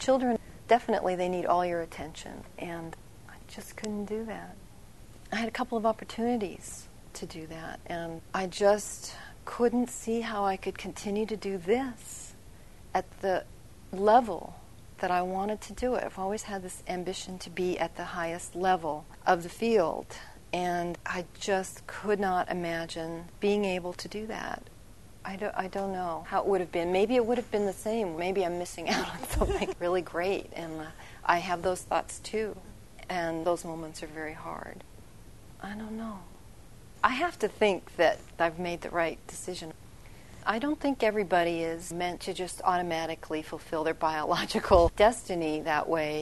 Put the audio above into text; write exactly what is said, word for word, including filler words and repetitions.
Children, definitely they need all your attention, and I just couldn't do that. I had a couple of opportunities to do that, and I just couldn't see how I could continue to do this at the level that I wanted to do it. I've always had this ambition to be at the highest level of the field, and I just could not imagine being able to do that. I don't, I don't know how it would have been. Maybe it would have been the same. Maybe I'm missing out on something really great, and uh, I have those thoughts too, and those moments are very hard. I don't know. I have to think that I've made the right decision. I don't think everybody is meant to just automatically fulfill their biological destiny that way.